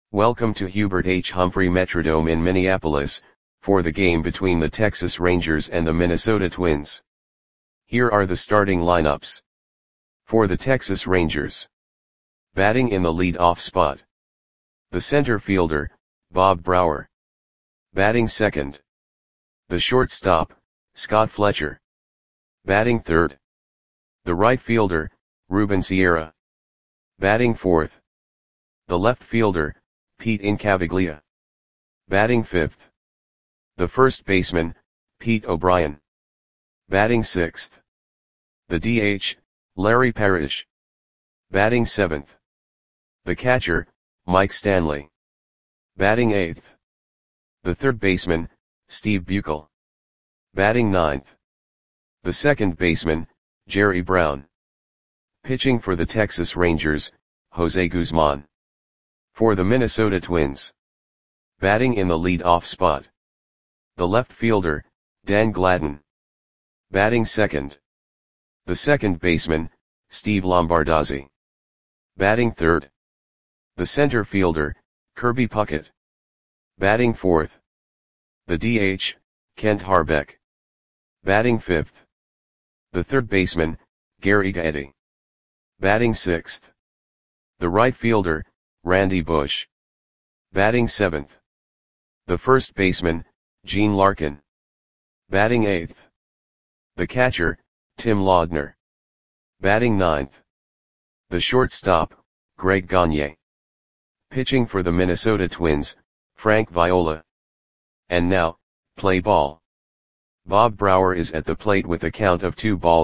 Welcome to Hubert H. Humphrey Metrodome in Minneapolis, for the game between the Texas Rangers and the Minnesota Twins. Here are the starting lineups. For the Texas Rangers. Batting in the lead-off spot. The center fielder, Bob Brouwer. Batting second. The shortstop, Scott Fletcher. Batting third. The right fielder, Ruben Sierra. Batting fourth. The left fielder, Pete Incaviglia. Batting fifth. The first baseman, Pete O'Brien. Batting sixth. The DH, Larry Parrish. Batting seventh. The catcher, Mike Stanley. Batting eighth. The third baseman, Steve Buechel. Batting ninth. The second baseman, Jerry Brown. Pitching for the Texas Rangers, Jose Guzman. For the Minnesota Twins. Batting in the lead-off spot. The left fielder, Dan Gladden. Batting second. The second baseman, Steve Lombardozzi. Batting third. The center fielder, Kirby Puckett. Batting fourth. The DH, Kent Harbeck. Batting fifth. The third baseman, Gary Gaetti. Batting sixth. The right fielder, Randy Bush. Batting seventh. The first baseman, Gene Larkin. Batting eighth. The catcher, Tim Laudner. Batting ninth. The shortstop, Greg Gagne. Pitching for the Minnesota Twins, Frank Viola. And now, play ball. Bob Brouwer is at the plate with a count of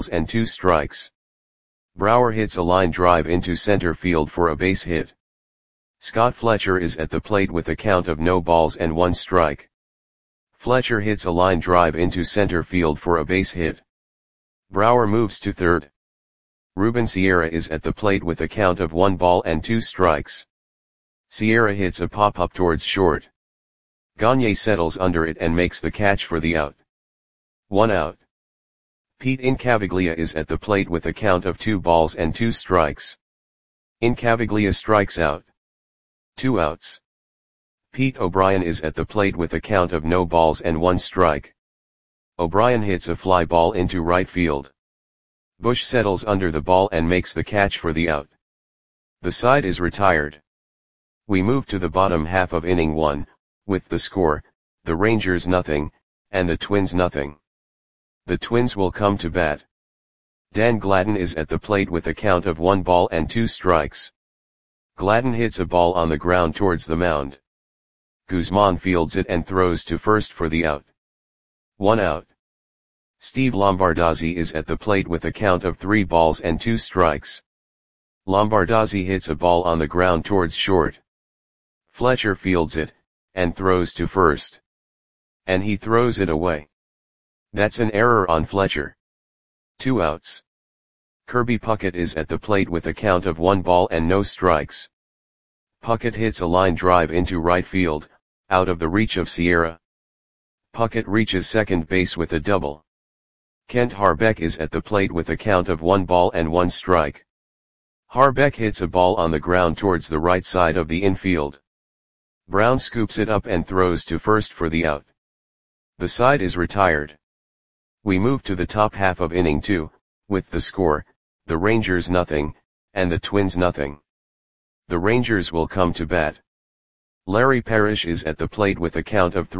2-2. Brouwer hits a line drive into center field for a base hit. Scott Fletcher is at the plate with a count of 0-1. Fletcher hits a line drive into center field for a base hit. Brouwer moves to third. Ruben Sierra is at the plate with a count of 1-2. Sierra hits a pop-up towards short. Gagne settles under it and makes the catch for the out. 1 out. Pete Incaviglia is at the plate with a count of 2-2. Incaviglia strikes out. 2 outs. Pete O'Brien is at the plate with a count of 0-1. O'Brien hits a fly ball into right field. Bush settles under the ball and makes the catch for the out. The side is retired. We move to the bottom half of inning 1, with the score, the Rangers 0, and the Twins 0. The Twins will come to bat. Dan Gladden is at the plate with a count of 1-2. Gladden hits a ball on the ground towards the mound. Guzman fields it and throws to first for the out. 1 out. Steve Lombardozzi is at the plate with a count of 3-2. Lombardozzi hits a ball on the ground towards short. Fletcher fields it, and throws to first. And he throws it away. That's an error on Fletcher. 2 outs. Kirby Puckett is at the plate with a count of 1-0. Puckett hits a line drive into right field, out of the reach of Sierra. Puckett reaches second base with a double. Kent Harbeck is at the plate with a count of 1-1. Harbeck hits a ball on the ground towards the right side of the infield. Brown scoops it up and throws to first for the out. The side is retired. We move to the top half of inning 2, with the score, the Rangers 0, and the Twins 0. The Rangers will come to bat. Larry Parrish is at the plate with a count of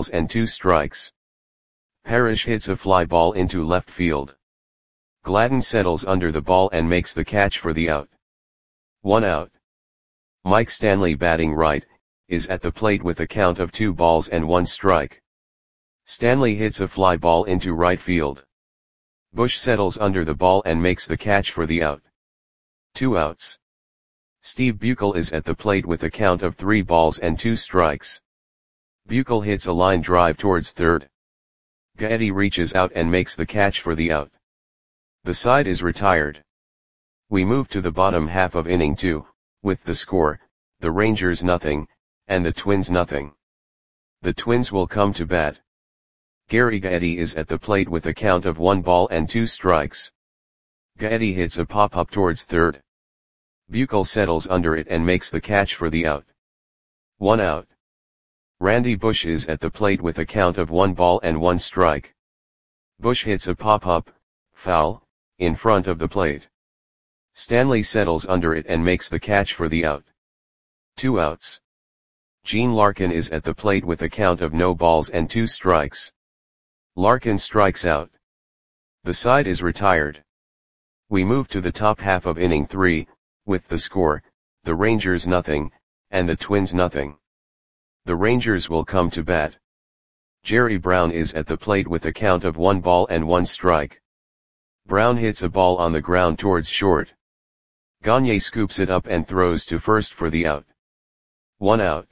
3-2. Parrish hits a fly ball into left field. Gladden settles under the ball and makes the catch for the out. 1 out. Mike Stanley, batting right, is at the plate with a count of 2-1. Stanley hits a fly ball into right field. Bush settles under the ball and makes the catch for the out. 2 outs. Steve Buechel is at the plate with a count of 3-2. Buechel hits a line drive towards third. Gaetti reaches out and makes the catch for the out. The side is retired. We move to the bottom half of inning 2, with the score, the Rangers 0, and the Twins 0. The Twins will come to bat. Gary Gaetti is at the plate with a count of 1-2. Gaetti hits a pop-up towards third. Buechel settles under it and makes the catch for the out. 1 out. Randy Bush is at the plate with a count of 1 ball and 1 strike. Bush hits a pop-up, foul, in front of the plate. Stanley settles under it and makes the catch for the out. 2 outs. Gene Larkin is at the plate with a count of no balls and 2 strikes. Larkin strikes out. The side is retired. We move to the top half of inning 3, with the score, the Rangers nothing, and the Twins nothing. The Rangers will come to bat. Jerry Brown is at the plate with a count of 1 ball and 1 strike. Brown hits a ball on the ground towards short. Gagne scoops it up and throws to first for the out. 1 out.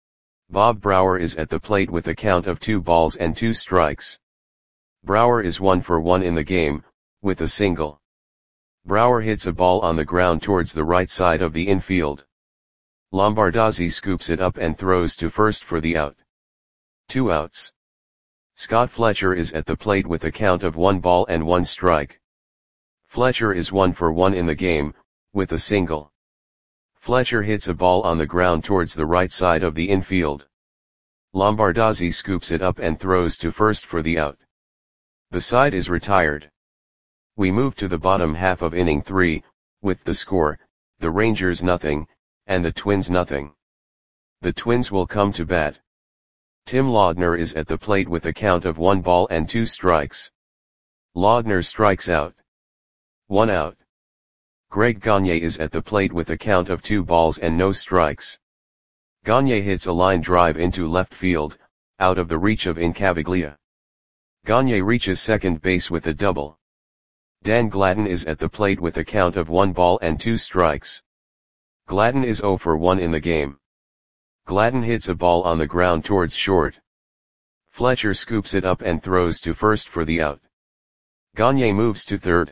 Bob Brower is at the plate with a count of 2 balls and 2 strikes. Brower is 1 for 1 in the game, with a single. Brower hits a ball on the ground towards the right side of the infield. Lombardozzi scoops it up and throws to first for the out. 2 outs. Scott Fletcher is at the plate with a count of 1 ball and 1 strike. Fletcher is 1 for 1 in the game, with a single. Fletcher hits a ball on the ground towards the right side of the infield. Lombardozzi scoops it up and throws to first for the out. The side is retired. We move to the bottom half of inning 3, with the score, the Rangers nothing, and the Twins nothing. The Twins will come to bat. Tim Laudner is at the plate with a count of 1 ball and 2 strikes. Laudner strikes out. 1 out. Greg Gagne is at the plate with a count of 2 balls and no strikes. Gagne hits a line drive into left field, out of the reach of Incaviglia. Gagne reaches second base with a double. Dan Gladden is at the plate with a count of 1 ball and 2 strikes. Gladden is 0 for 1 in the game. Gladden hits a ball on the ground towards short. Fletcher scoops it up and throws to first for the out. Gagne moves to third.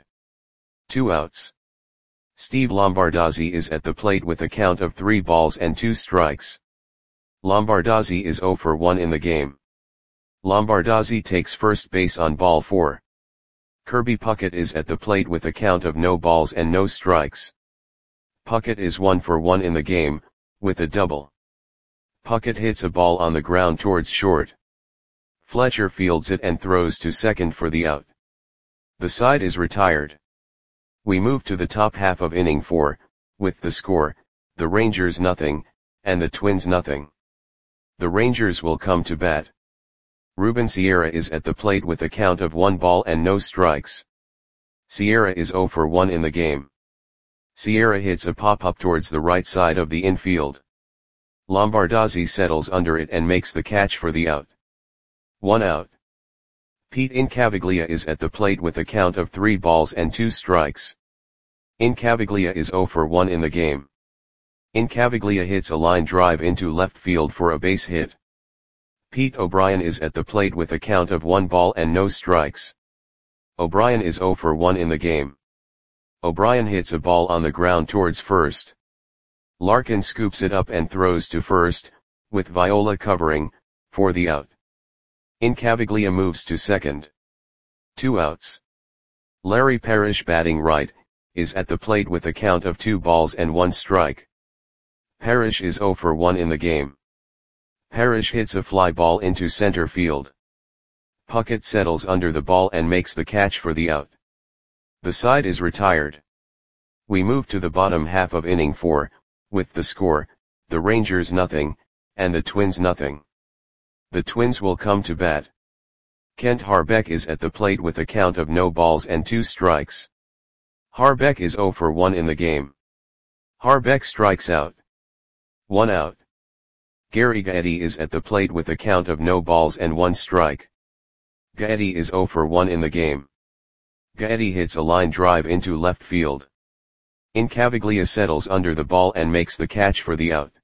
2 outs. Steve Lombardozzi is at the plate with a count of 3 balls and 2 strikes. Lombardozzi is 0 for 1 in the game. Lombardozzi takes first base on ball 4. Kirby Puckett is at the plate with a count of no balls and no strikes. Puckett is 1 for 1 in the game, with a double. Puckett hits a ball on the ground towards short. Fletcher fields it and throws to second for the out. The side is retired. We move to the top half of inning 4, with the score, the Rangers nothing, and the Twins nothing. The Rangers will come to bat. Ruben Sierra is at the plate with a count of 1 ball and no strikes. Sierra is 0 for 1 in the game. Sierra hits a pop-up towards the right side of the infield. Lombardozzi settles under it and makes the catch for the out. 1 out. Pete Incaviglia is at the plate with a count of 3 balls and 2 strikes. Incaviglia is 0 for 1 in the game. Incaviglia hits a line drive into left field for a base hit. Pete O'Brien is at the plate with a count of 1 ball and no strikes. O'Brien is 0 for 1 in the game. O'Brien hits a ball on the ground towards first. Larkin scoops it up and throws to first, with Viola covering, for the out. Incaviglia moves to second. 2 outs. Larry Parrish, batting right, is at the plate with a count of 2 balls and 1 strike. Parrish is 0 for 1 in the game. Parrish hits a fly ball into center field. Puckett settles under the ball and makes the catch for the out. The side is retired. We move to the bottom half of inning 4, with the score, the Rangers nothing, and the Twins nothing. The Twins will come to bat. Kent Harbeck is at the plate with a count of no balls and 2 strikes. Harbeck is 0 for 1 in the game. Harbeck strikes out. 1 out. Gary Gaetti is at the plate with a count of no balls and 1 strike. Gaetti is 0 for 1 in the game. Gaetti hits a line drive into left field. Incaviglia settles under the ball and makes the catch for the out.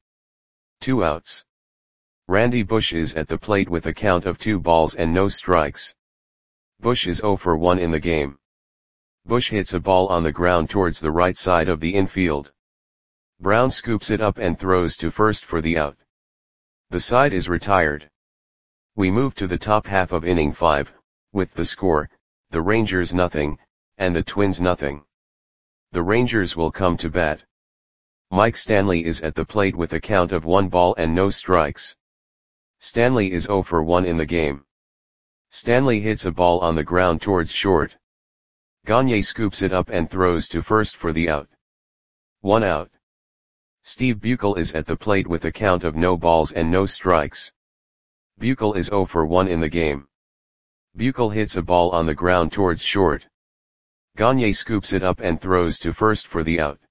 2 outs. Randy Bush is at the plate with a count of 2 balls and no strikes. Bush is 0 for 1 in the game. Bush hits a ball on the ground towards the right side of the infield. Brown scoops it up and throws to first for the out. The side is retired. We move to the top half of inning 5, with the score, the Rangers nothing, and the Twins nothing. The Rangers will come to bat. Mike Stanley is at the plate with a count of 1 ball and no strikes. Stanley is 0 for 1 in the game. Stanley hits a ball on the ground towards short. Gagne scoops it up and throws to first for the out. 1 out. Steve Buechel is at the plate with a count of no balls and no strikes. Buechel is 0 for 1 in the game. Buechel hits a ball on the ground towards short. Gagne scoops it up and throws to first for the out.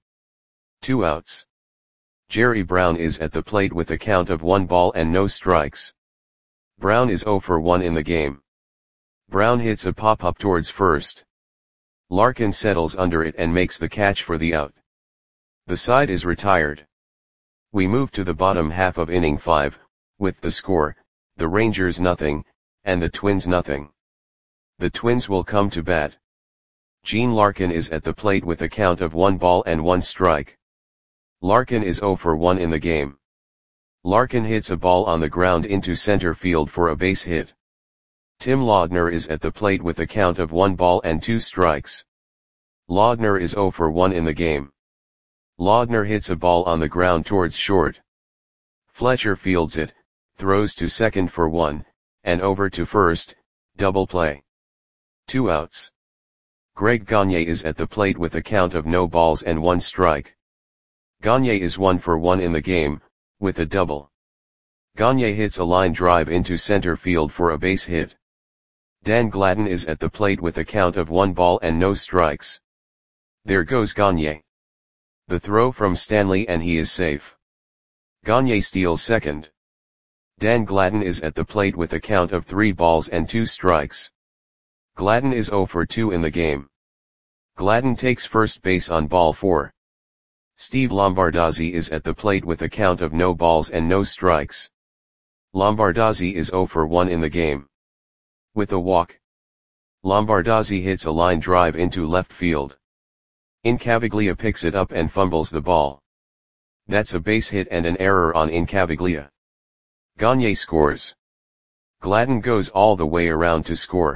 2 outs. Jerry Brown is at the plate with a count of 1 ball and no strikes. Brown is 0 for 1 in the game. Brown hits a pop-up towards first. Larkin settles under it and makes the catch for the out. The side is retired. We move to the bottom half of inning 5, with the score, the Rangers nothing, and the Twins nothing. The Twins will come to bat. Gene Larkin is at the plate with a count of 1 ball and 1 strike. Larkin is 0 for 1 in the game. Larkin hits a ball on the ground into center field for a base hit. Tim Laudner is at the plate with a count of 1 ball and 2 strikes. Laudner is 0 for 1 in the game. Laudner hits a ball on the ground towards short. Fletcher fields it, throws to second for 1, and over to first, double play. 2 outs. Greg Gagne is at the plate with a count of no balls and 1 strike. Gagne is 1 for 1 in the game, with a double. Gagne hits a line drive into center field for a base hit. Dan Gladden is at the plate with a count of 1 ball and no strikes. There goes Gagne. The throw from Stanley and he is safe. Gagne steals second. Dan Gladden is at the plate with a count of 3 balls and 2 strikes. Gladden is 0 for 2 in the game. Gladden takes first base on ball 4. Steve Lombardozzi is at the plate with a count of no balls and no strikes. Lombardozzi is 0 for 1 in the game. With a walk. Lombardozzi hits a line drive into left field. Incaviglia picks it up and fumbles the ball. That's a base hit and an error on Incaviglia. Gagne scores. Gladden goes all the way around to score.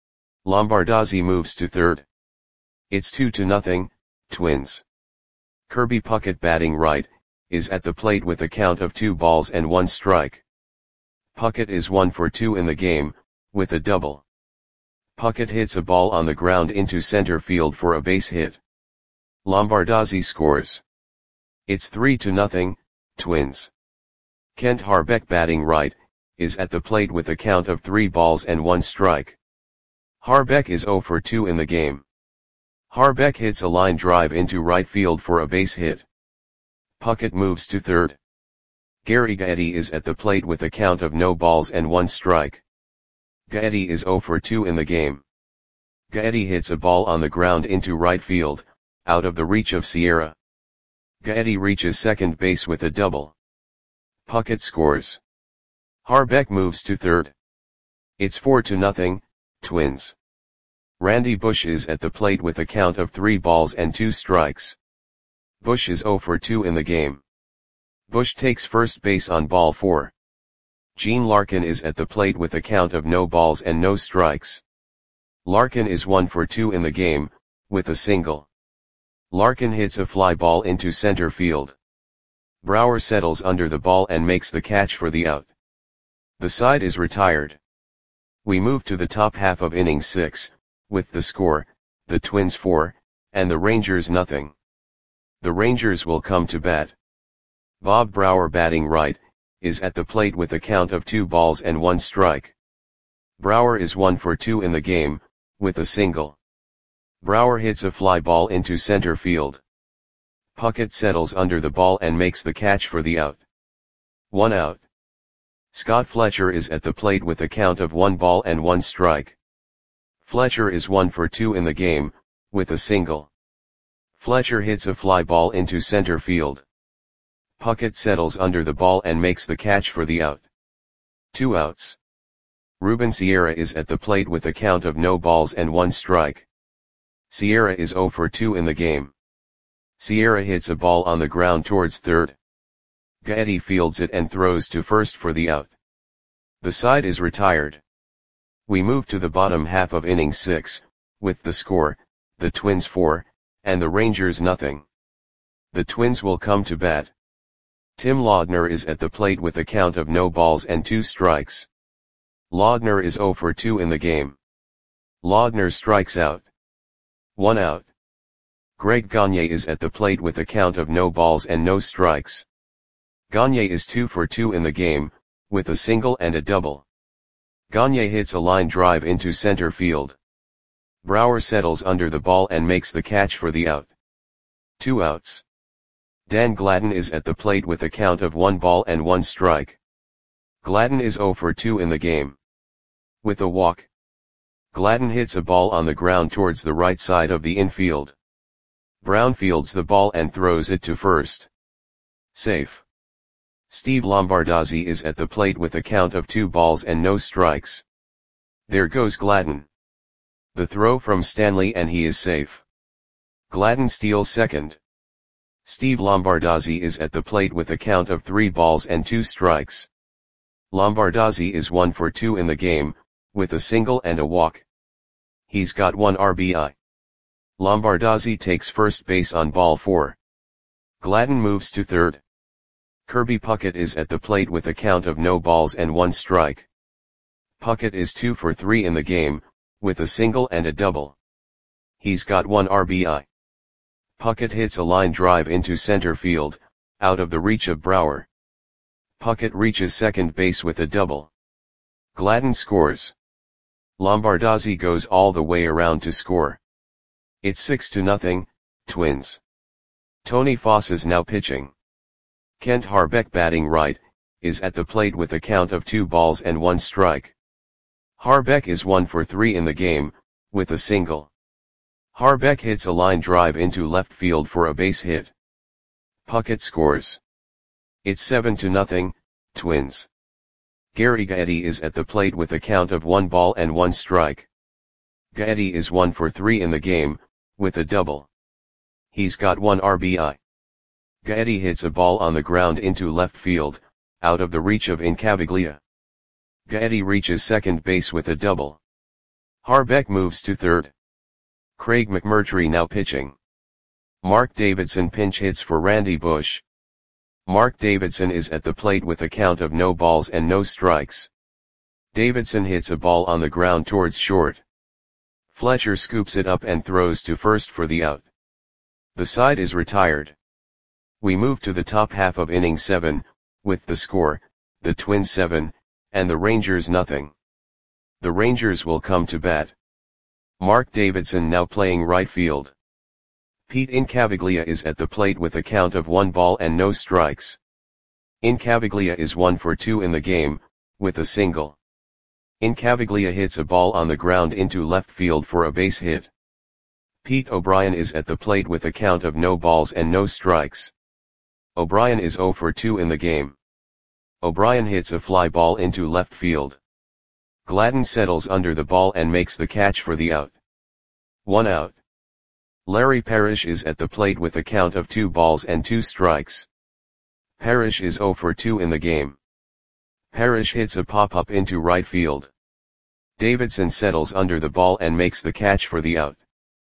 Lombardozzi moves to third. It's 2-0, Twins. Kirby Puckett batting right, is at the plate with a count of 2 balls and 1 strike. Puckett is 1 for 2 in the game, with a double. Puckett hits a ball on the ground into center field for a base hit. Lombardozzi scores. It's 3-0, Twins. Kent Harbeck batting right, is at the plate with a count of 3 balls and 1 strike. Harbeck is 0 for 2 in the game. Harbeck hits a line drive into right field for a base hit. Puckett moves to third. Gary Gaetti is at the plate with a count of no balls and 1 strike. Gaetti is 0 for 2 in the game. Gaetti hits a ball on the ground into right field, out of the reach of Sierra. Gaetti reaches second base with a double. Puckett scores. Harbeck moves to third. It's 4-0, Twins. Randy Bush is at the plate with a count of 3 balls and 2 strikes. Bush is 0 for 2 in the game. Bush takes first base on ball 4. Gene Larkin is at the plate with a count of no balls and no strikes. Larkin is 1 for 2 in the game, with a single. Larkin hits a fly ball into center field. Brower settles under the ball and makes the catch for the out. The side is retired. We move to the top half of inning 6, with the score, the Twins 4, and the Rangers nothing. The Rangers will come to bat. Bob Brower batting right, is at the plate with a count of 2 balls and 1 strike. Brower is 1 for 2 in the game, with a single. Brower hits a fly ball into center field. Puckett settles under the ball and makes the catch for the out. 1 out. Scott Fletcher is at the plate with a count of 1 ball and 1 strike. Fletcher is 1 for 2 in the game, with a single. Fletcher hits a fly ball into center field. Puckett settles under the ball and makes the catch for the out. 2 outs. Ruben Sierra is at the plate with a count of no balls and 1 strike. Sierra is 0 for 2 in the game. Sierra hits a ball on the ground towards third. Gaetti fields it and throws to first for the out. The side is retired. We move to the bottom half of inning 6, with the score, the Twins 4, and the Rangers nothing. The Twins will come to bat. Tim Laudner is at the plate with a count of no balls and 2 strikes. Laudner is 0 for 2 in the game. Laudner strikes out. 1 out. Greg Gagne is at the plate with a count of no balls and no strikes. Gagne is 2 for 2 in the game, with a single and a double. Gagne hits a line drive into center field. Brower settles under the ball and makes the catch for the out. 2 outs. Dan Gladden is at the plate with a count of 1 ball and 1 strike. Gladden is 0 for 2 in the game. With a walk. Gladden hits a ball on the ground towards the right side of the infield. Brown fields the ball and throws it to first. Safe. Steve Lombardozzi is at the plate with a count of 2 balls and no strikes. There goes Gladden. The throw from Stanley and he is safe. Gladden steals second. Steve Lombardozzi is at the plate with a count of 3 balls and 2 strikes. Lombardozzi is 1 for 2 in the game, with a single and a walk. He's got 1 RBI. Lombardozzi takes first base on ball 4. Gladden moves to third. Kirby Puckett is at the plate with a count of no balls and 1 strike. Puckett is 2 for 3 in the game, with a single and a double. He's got 1 RBI. Puckett hits a line drive into center field, out of the reach of Brower. Puckett reaches second base with a double. Gladden scores. Lombardozzi goes all the way around to score. It's 6-0, Twins. Tony Foss is now pitching. Kent Harbeck batting right, is at the plate with a count of 2 balls and 1 strike. Harbeck is 1 for 3 in the game, with a single. Harbeck hits a line drive into left field for a base hit. Puckett scores. It's 7-0, Twins. Gary Gaetti is at the plate with a count of 1 ball and 1 strike. Gaetti is 1 for 3 in the game, with a double. He's got 1 RBI. Gaetti hits a ball on the ground into left field, out of the reach of Incaviglia. Gaetti reaches second base with a double. Harbeck moves to third. Craig McMurtry now pitching. Mark Davidson pinch hits for Randy Bush. Mark Davidson is at the plate with a count of no balls and no strikes. Davidson hits a ball on the ground towards short. Fletcher scoops it up and throws to first for the out. The side is retired. We move to the top half of inning 7, with the score, the Twins 7, and the Rangers nothing. The Rangers will come to bat. Mark Davidson now playing right field. Pete Incaviglia is at the plate with a count of 1 ball and no strikes. Incaviglia is 1 for 2 in the game, with a single. Incaviglia hits a ball on the ground into left field for a base hit. Pete O'Brien is at the plate with a count of no balls and no strikes. O'Brien is 0 for 2 in the game. O'Brien hits a fly ball into left field. Gladden settles under the ball and makes the catch for the out. 1 out. Larry Parrish is at the plate with a count of 2 balls and 2 strikes. Parrish is 0 for 2 in the game. Parrish hits a pop-up into right field. Davidson settles under the ball and makes the catch for the out.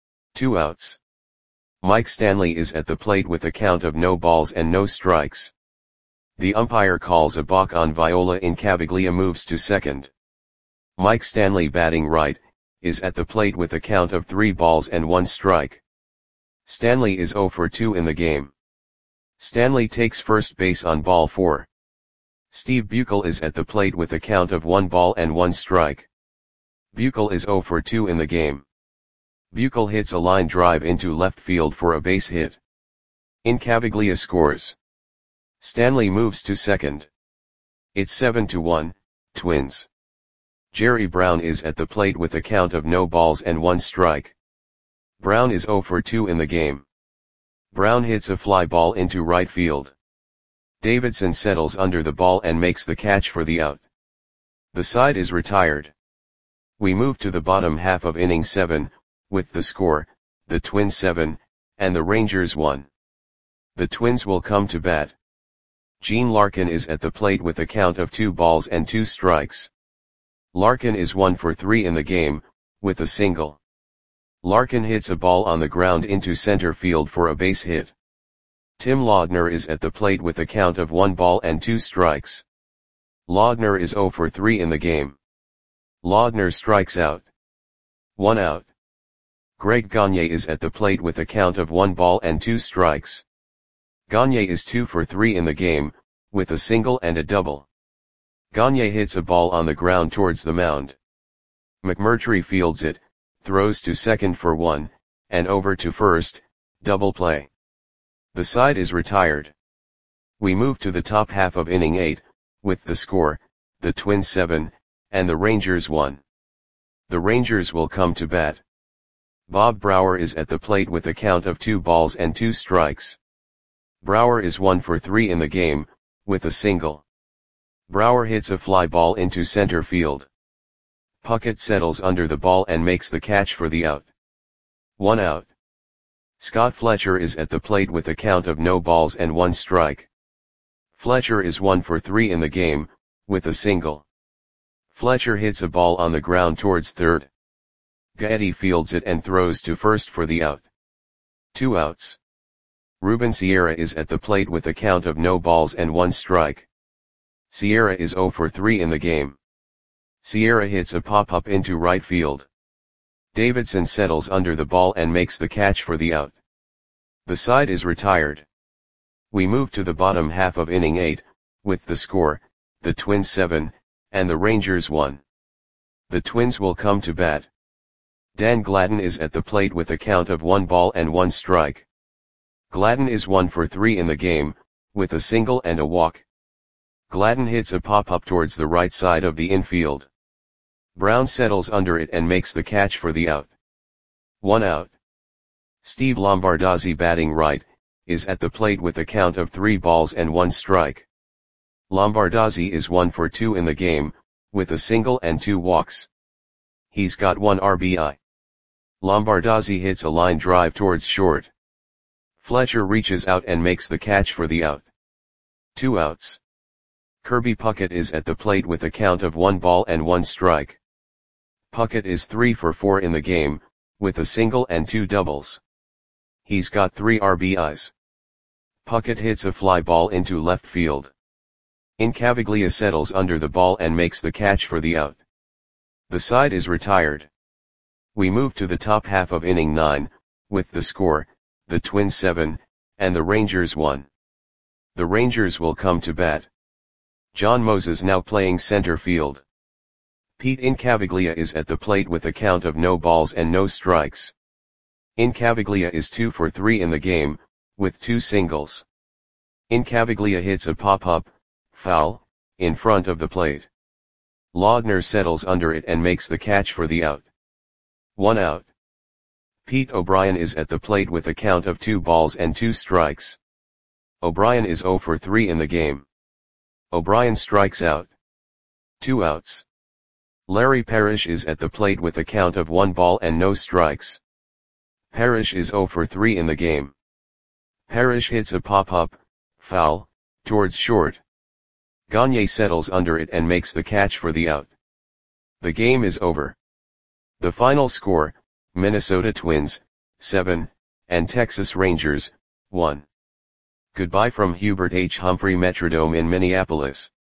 2 outs. Mike Stanley is at the plate with a count of no balls and no strikes. The umpire calls a balk on Viola. Incaviglia moves to second. Mike Stanley batting right, is at the plate with a count of 3 balls and 1 strike. Stanley is 0 for 2 in the game. Stanley takes first base on ball 4. Steve Buechel is at the plate with a count of 1 ball and 1 strike. Buechel is 0 for 2 in the game. Buechel hits a line drive into left field for a base hit. Incaviglia scores. Stanley moves to second. It's 7-1, Twins. Jerry Brown is at the plate with a count of no balls and 1 strike. Brown is 0 for 2 in the game. Brown hits a fly ball into right field. Davidson settles under the ball and makes the catch for the out. The side is retired. We move to the bottom half of inning 7, with the score, the Twins 7, and the Rangers 1. The Twins will come to bat. Gene Larkin is at the plate with a count of 2 balls and 2 strikes. Larkin is 1 for 3 in the game, with a single. Larkin hits a ball on the ground into center field for a base hit. Tim Laudner is at the plate with a count of 1 ball and 2 strikes. Laudner is 0 for 3 in the game. Laudner strikes out. 1 out. Greg Gagne is at the plate with a count of 1 ball and 2 strikes. Gagne is 2 for 3 in the game, with a single and a double. Gagne hits a ball on the ground towards the mound. McMurtry fields it, throws to second for 1, and over to first, double play. The side is retired. We move to the top half of inning 8, with the score, the Twins 7, and the Rangers 1. The Rangers will come to bat. Bob Brower is at the plate with a count of 2 balls and 2 strikes. Brower is 1 for 3 in the game, with a single. Brower hits a fly ball into center field. Puckett settles under the ball and makes the catch for the out. 1 out. Scott Fletcher is at the plate with a count of no balls and 1 strike. Fletcher is 1 for 3 in the game, with a single. Fletcher hits a ball on the ground towards third. Gaetti fields it and throws to first for the out. 2 outs. Ruben Sierra is at the plate with a count of no balls and 1 strike. Sierra is 0 for 3 in the game. Sierra hits a pop-up into right field. Davidson settles under the ball and makes the catch for the out. The side is retired. We move to the bottom half of inning 8, with the score, the Twins 7, and the Rangers 1. The Twins will come to bat. Dan Gladden is at the plate with a count of 1 ball and 1 strike. Gladden is 1 for 3 in the game, with a single and a walk. Gladden hits a pop-up towards the right side of the infield. Brown settles under it and makes the catch for the out. 1 out. Steve Lombardozzi, batting right, is at the plate with a count of 3 balls and 1 strike. Lombardozzi is 1 for 2 in the game, with a single and 2 walks. He's got 1 RBI. Lombardozzi hits a line drive towards short. Fletcher reaches out and makes the catch for the out. 2 outs. Kirby Puckett is at the plate with a count of 1 ball and 1 strike. Puckett is 3 for 4 in the game, with a single and 2 doubles. He's got 3 RBIs. Puckett hits a fly ball into left field. Incaviglia settles under the ball and makes the catch for the out. The side is retired. We move to the top half of inning 9, with the score, the Twins 7, and the Rangers 1. The Rangers will come to bat. John Moses now playing center field. Pete Incaviglia is at the plate with a count of no balls and no strikes. Incaviglia is 2 for 3 in the game, with 2 singles. Incaviglia hits a pop-up, foul, in front of the plate. Laudner settles under it and makes the catch for the out. 1 out. Pete O'Brien is at the plate with a count of 2 balls and 2 strikes. O'Brien is 0 for 3 in the game. O'Brien strikes out. 2 outs. Larry Parrish is at the plate with a count of 1 ball and no strikes. Parrish is 0 for 3 in the game. Parrish hits a pop-up, foul, towards short. Gagne settles under it and makes the catch for the out. The game is over. The final score, Minnesota Twins, 7, and Texas Rangers, 1. Goodbye from Hubert H. Humphrey Metrodome in Minneapolis.